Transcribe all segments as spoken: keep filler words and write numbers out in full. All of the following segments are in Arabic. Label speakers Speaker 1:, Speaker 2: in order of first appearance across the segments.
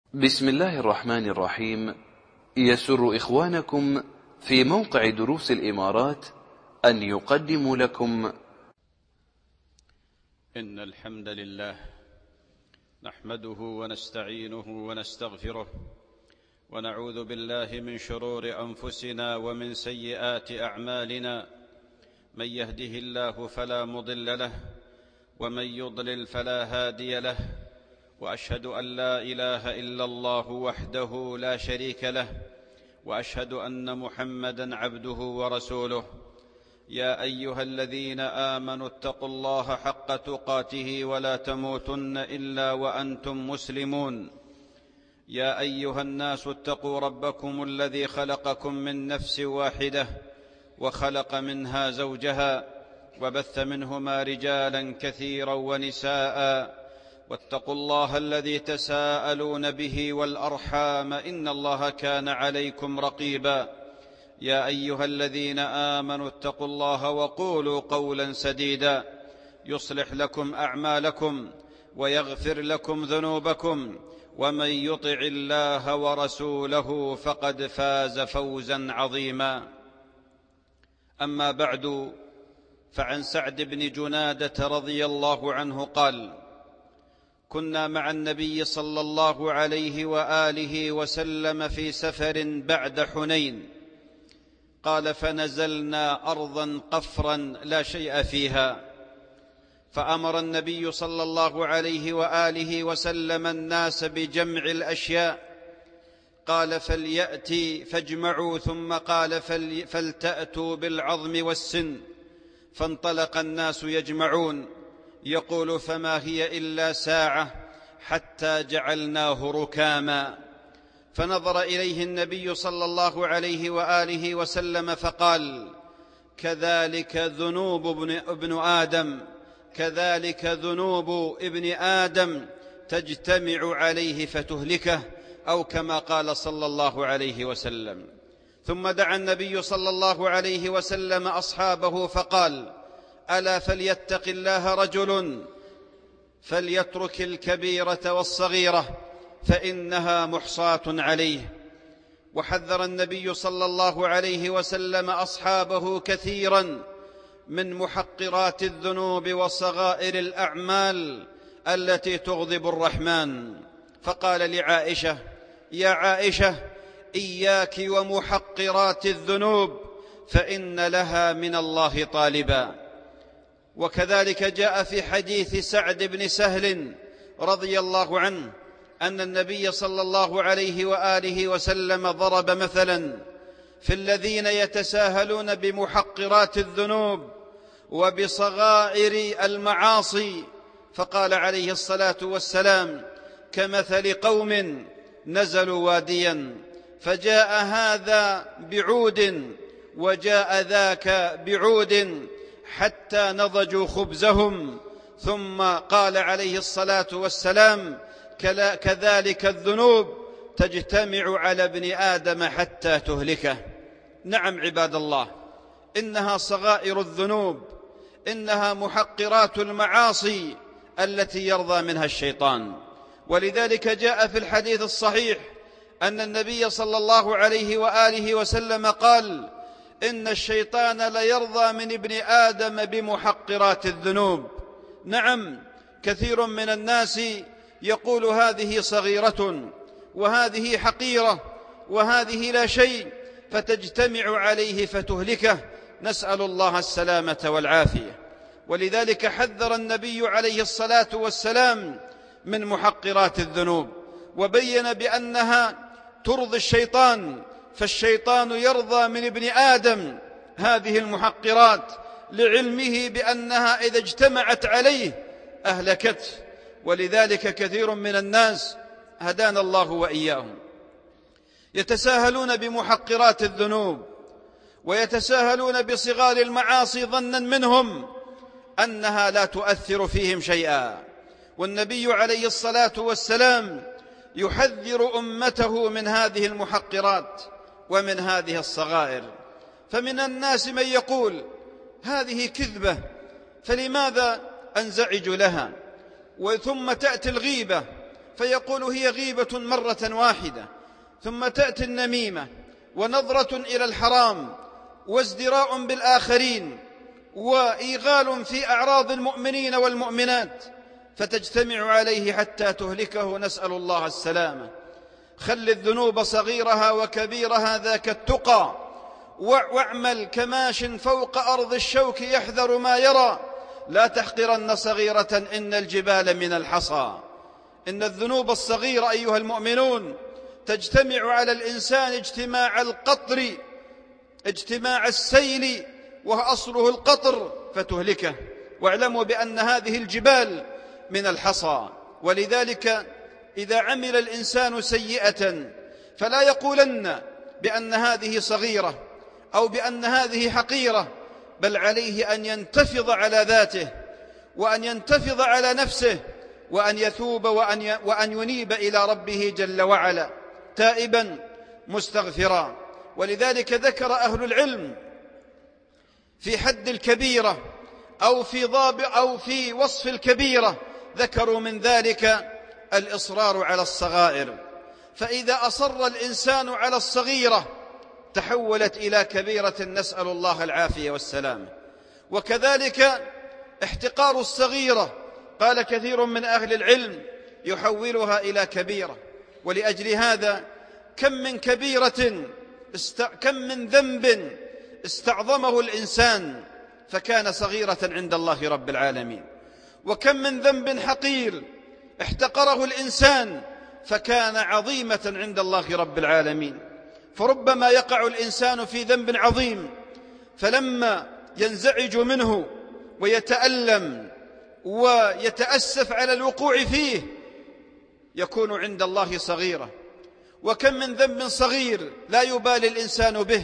Speaker 1: بسم الله الرحمن الرحيم. يسر إخوانكم في موقع دروس الإمارات أن يقدموا لكم
Speaker 2: إن الحمد لله نحمده ونستعينه ونستغفره ونعوذ بالله من شرور أنفسنا ومن سيئات أعمالنا. من يهده الله فلا مضل له ومن يضلل فلا هادي له، وأشهد أن لا إله إلا الله وحده لا شريك له، وأشهد أن محمدًا عبده ورسوله. يا أيها الذين آمنوا اتقوا الله حق تقاته ولا تموتن إلا وأنتم مسلمون. يا أيها الناس اتقوا ربكم الذي خلقكم من نفس واحدة وخلق منها زوجها وبث منهما رجالا كثيرا ونساء، واتقوا الله الذي تساءلون به والأرحام إن الله كان عليكم رقيبا. يا أيها الذين آمنوا اتقوا الله وقولوا قولا سديدا يصلح لكم أعمالكم ويغفر لكم ذنوبكم، ومن يطع الله ورسوله فقد فاز فوزا عظيما. أما بعد، فعن سعد بن جنادة رضي الله عنه قال: كنا مع النبي صلى الله عليه وآله وسلم في سفر بعد حنين، قال: فنزلنا أرضا قفرا لا شيء فيها، فأمر النبي صلى الله عليه وآله وسلم الناس بجمع الأشياء، قال: فليأتي فاجمعوا، ثم قال: فلتأتوا بالعظم والسن، فانطلق الناس يجمعون، يقول: فما هي إلا ساعة حتى جعلناه ركاما. فنظر إليه النبي صلى الله عليه وآله وسلم فقال: كذلك ذنوب ابن, ابن آدم كذلك ذنوب ابن آدم تجتمع عليه فتهلكه، أو كما قال صلى الله عليه وسلم. ثم دعا النبي صلى الله عليه وسلم أصحابه فقال: ألا فليتق الله رجل فليترك الكبيرة والصغيرة فإنها محصاة عليه. وحذر النبي صلى الله عليه وسلم أصحابه كثيرا من محقرات الذنوب وصغائر الأعمال التي تغضب الرحمن، فقال لعائشة: يا عائشة، إياك ومحقرات الذنوب فإن لها من الله طالبا. وكذلك جاء في حديث سعد بن سهل رضي الله عنه أن النبي صلى الله عليه وآله وسلم ضرب مثلا في الذين يتساهلون بمحقرات الذنوب وبصغائر المعاصي، فقال عليه الصلاة والسلام: كمثل قوم نزلوا واديا فجاء هذا بعود وجاء ذاك بعود حتى نضجوا خبزهم، ثم قال عليه الصلاة والسلام: كذلك الذنوب تجتمع على ابن آدم حتى تهلكه. نعم عباد الله، إنها صغائر الذنوب، إنها محقرات المعاصي التي يرضى منها الشيطان. ولذلك جاء في الحديث الصحيح أن النبي صلى الله عليه وآله وسلم قال: إن الشيطان ليرضى من ابن آدم بمحقرات الذنوب. نعم، كثير من الناس يقول: هذه صغيرة وهذه حقيرة وهذه لا شيء، فتجتمع عليه فتهلكه، نسأل الله السلامة والعافية. ولذلك حذر النبي عليه الصلاة والسلام من محقرات الذنوب، وبين بأنها ترضي الشيطان، فالشيطان يرضى من ابن آدم هذه المحقرات لعلمه بأنها إذا اجتمعت عليه أهلكته. ولذلك كثير من الناس هدانا الله وإياهم يتساهلون بمحقرات الذنوب ويتساهلون بصغار المعاصي ظنا منهم أنها لا تؤثر فيهم شيئا. والنبي عليه الصلاة والسلام يحذر أمته من هذه المحقرات ومن هذه الصغائر. فمن الناس من يقول: هذه كذبة، فلماذا أنزعج لها؟ وثم تأتي الغيبة فيقول هي غيبة مرة واحدة، ثم تأتي النميمة ونظرة إلى الحرام وازدراء بالآخرين وإيغال في أعراض المؤمنين والمؤمنات، فتجتمع عليه حتى تهلكه، نسأل الله السلامة. خل الذنوب صغيرها وكبيرها ذاك التقى، واعمل كماش فوق أرض الشوك يحذر ما يرى، لا تحقرن صغيرة إن الجبال من الحصى. إن الذنوب الصغيرة أيها المؤمنون تجتمع على الإنسان اجتماع القطر، اجتماع السيل وأصله القطر، فتهلكه. واعلموا بأن هذه الجبال من الحصى. ولذلك إذا عمل الإنسان سيئة فلا يقولن بأن هذه صغيرة أو بأن هذه حقيرة، بل عليه أن ينتفض على ذاته وأن ينتفض على نفسه وأن يتوب وأن وأن ينيب إلى ربه جل وعلا تائبا مستغفرا. ولذلك ذكر أهل العلم في حد الكبيرة أو في ضابط أو في وصف الكبيرة، ذكروا من ذلك الإصرار على الصغائر، فإذا أصر الإنسان على الصغيرة تحولت إلى كبيرة، نسأل الله العافية والسلامة. وكذلك احتقار الصغيرة، قال كثير من أهل العلم يحولها إلى كبيرة. ولأجل هذا كم من كبيرة است... كم من ذنب استعظمه الإنسان فكان صغيرة عند الله رب العالمين، وكم من ذنب حقير احتقره الإنسان فكان عظيمة عند الله رب العالمين. فربما يقع الإنسان في ذنب عظيم فلما ينزعج منه ويتألم ويتأسف على الوقوع فيه يكون عند الله صغيرة. وكم من ذنب صغير لا يبالي الإنسان به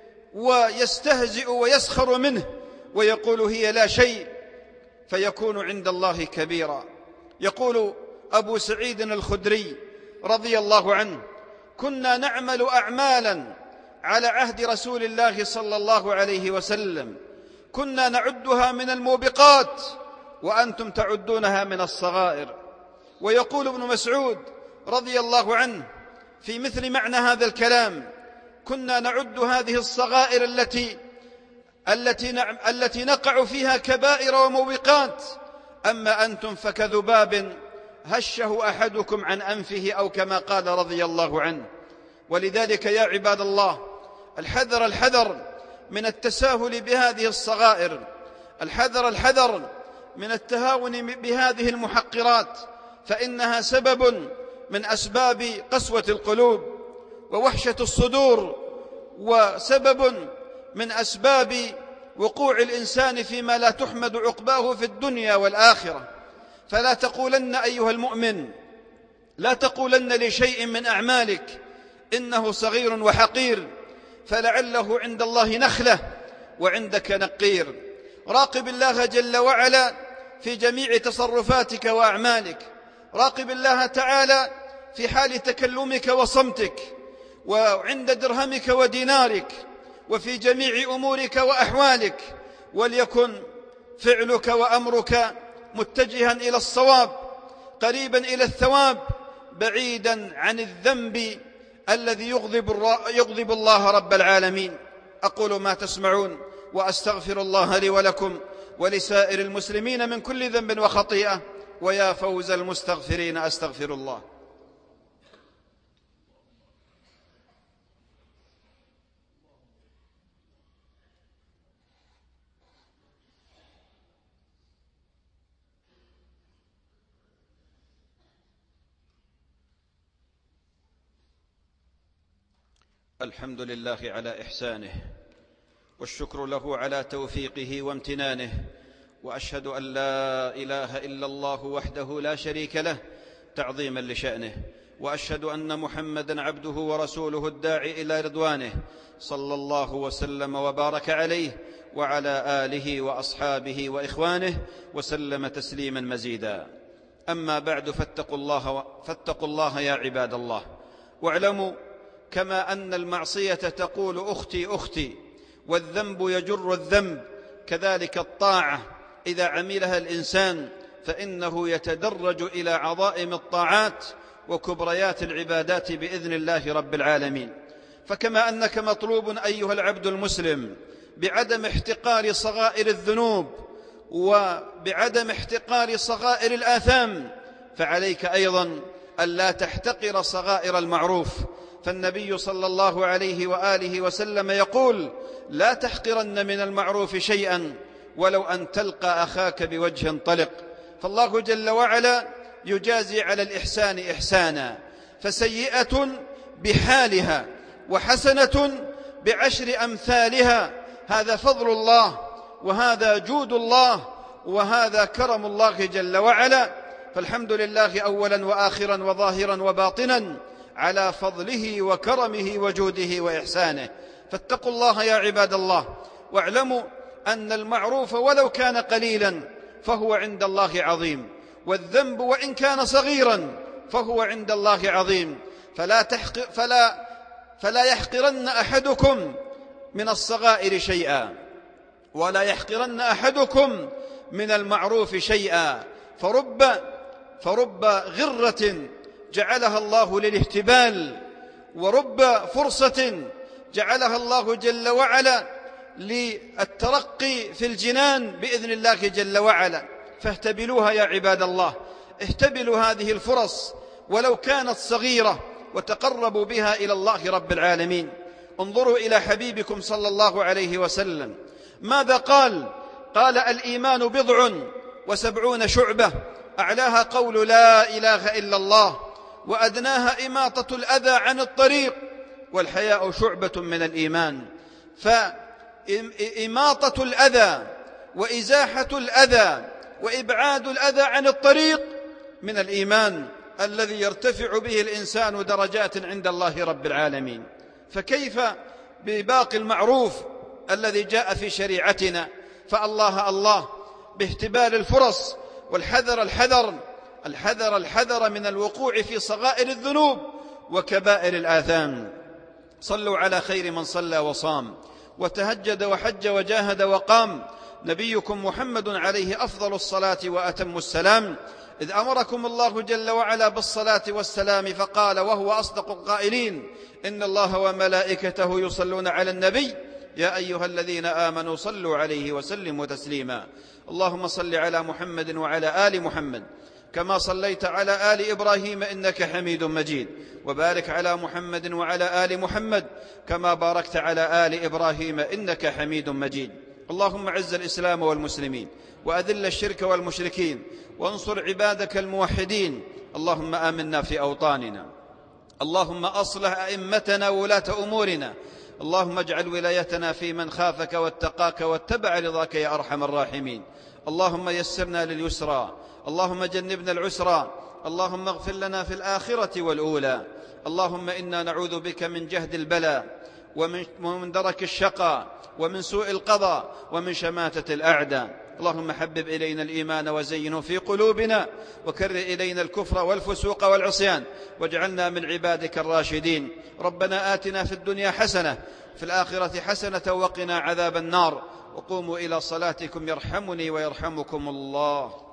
Speaker 2: ويستهزئ ويسخر منه ويقول هي لا شيء، فيكون عند الله كبيرا. يقول أبو سعيد الخدري رضي الله عنه: كنا نعمل أعمالا على عهد رسول الله صلى الله عليه وسلم كنا نعدها من الموبقات وأنتم تعدونها من الصغائر. ويقول ابن مسعود رضي الله عنه في مثل معنى هذا الكلام: كنا نعد هذه الصغائر التي التي, نعم التي نقع فيها كبائر وموبقات، أما أنتم فكذباب هشه أحدكم عن أنفه، أو كما قال رضي الله عنه. ولذلك يا عباد الله الحذر الحذر من التساهل بهذه الصغائر، الحذر الحذر من التهاون بهذه المحقرات، فإنها سبب من أسباب قسوة القلوب ووحشة الصدور، وسبب من أسباب وقوع الإنسان فيما لا تحمد عقباه في الدنيا والآخرة. فلا تقولن أيها المؤمن، لا تقولن لشيء من أعمالك إنه صغير وحقير، فلعله عند الله نخلة وعندك نقير. راقب الله جل وعلا في جميع تصرفاتك وأعمالك، راقب الله تعالى في حال تكلمك وصمتك، وعند درهمك ودينارك، وفي جميع أمورك وأحوالك، وليكن فعلك وأمرك متجها إلى الصواب، قريبا إلى الثواب، بعيدا عن الذنب الذي يغضب, يغضب الله رب العالمين. أقول ما تسمعون وأستغفر الله لي ولكم ولسائر المسلمين من كل ذنب وخطيئة، ويا فوز المستغفرين أستغفر الله. الحمد لله على إحسانه، والشكر له على توفيقه وامتنانه، وأشهد أن لا إله إلا الله وحده لا شريك له تعظيما لشأنه، وأشهد أن محمدا عبده ورسوله الداعي إلى رضوانه، صلى الله وسلم وبارك عليه وعلى آله وأصحابه وإخوانه وسلم تسليما مزيدا. أما بعد، فاتقوا الله, فاتقوا الله يا عباد الله، واعلموا كما أن المعصية تقول أختي أختي والذنب يجر الذنب، كذلك الطاعة إذا عملها الإنسان فإنه يتدرج إلى عظائم الطاعات وكبريات العبادات بإذن الله رب العالمين. فكما أنك مطلوب أيها العبد المسلم بعدم احتقار صغائر الذنوب وبعدم احتقار صغائر الآثام، فعليك أيضا ألا تحتقر صغائر المعروف. فالنبي صلى الله عليه وآله وسلم يقول: لا تحقرن من المعروف شيئا ولو أن تلقى أخاك بوجه طلق. فالله جل وعلا يجازي على الإحسان إحسانا، فسيئة بحالها وحسنة بعشر أمثالها. هذا فضل الله، وهذا جود الله، وهذا كرم الله جل وعلا. فالحمد لله أولا وآخرا وظاهرا وباطنا على فضله وكرمه وجوده وإحسانه. فاتقوا الله يا عباد الله، واعلموا أن المعروف ولو كان قليلا فهو عند الله عظيم، والذنب وإن كان صغيرا فهو عند الله عظيم. فلا, تحقر فلا, فلا يحقرن أحدكم من الصغائر شيئا، ولا يحقرن أحدكم من المعروف شيئا. فرب, فرب غرة جعلها الله للاهتبال، ورب فرصة جعلها الله جل وعلا للترقي في الجنان بإذن الله جل وعلا. فاهتبلوها يا عباد الله، اهتبلوا هذه الفرص ولو كانت صغيرة، وتقربوا بها إلى الله رب العالمين. انظروا إلى حبيبكم صلى الله عليه وسلم ماذا قال؟ قال: الإيمان بضع وسبعون شعبة، أعلاها قول لا إله إلا الله، وأدناها إماطة الأذى عن الطريق، والحياء شعبة من الإيمان. فإماطة الأذى وإزاحة الأذى وإبعاد الأذى عن الطريق من الإيمان الذي يرتفع به الإنسان درجات عند الله رب العالمين. فكيف بباقي المعروف الذي جاء في شريعتنا؟ فالله الله باهتبال الفرص، والحذر الحذر الحذر الحذر من الوقوع في صغائر الذنوب وكبائر الآثام. صلوا على خير من صلى وصام وتهجد وحج وجاهد وقام، نبيكم محمد عليه أفضل الصلاة وأتم السلام، إذ أمركم الله جل وعلا بالصلاة والسلام فقال وهو أصدق القائلين: إن الله وملائكته يصلون على النبي يا أيها الذين آمنوا صلوا عليه وسلموا تسليما. اللهم صل على محمد وعلى آل محمد كما صليت على آل إبراهيم إنك حميد مجيد، وبارك على محمد وعلى آل محمد كما باركت على آل إبراهيم إنك حميد مجيد. اللهم عز الإسلام والمسلمين، وأذل الشرك والمشركين، وانصر عبادك الموحدين. اللهم آمنا في أوطاننا، اللهم أصلح أئمتنا وولاة أمورنا، اللهم اجعل ولايتنا في من خافك واتقاك واتبع رضاك يا أرحم الراحمين. اللهم يسرنا لليسرى، اللهم جنبنا العسرى، اللهم اغفر لنا في الآخرة والأولى. اللهم إنا نعوذ بك من جهد البلاء، ومن درك الشقاء، ومن سوء القضاء، ومن شماتة الأعداء. اللهم حبب إلينا الإيمان وزينه في قلوبنا، وكره إلينا الكفر والفسوق والعصيان، واجعلنا من عبادك الراشدين. ربنا آتنا في الدنيا حسنة، في الآخرة حسنة، وقنا عذاب النار. وقوموا إلى صلاتكم يرحمني ويرحمكم الله.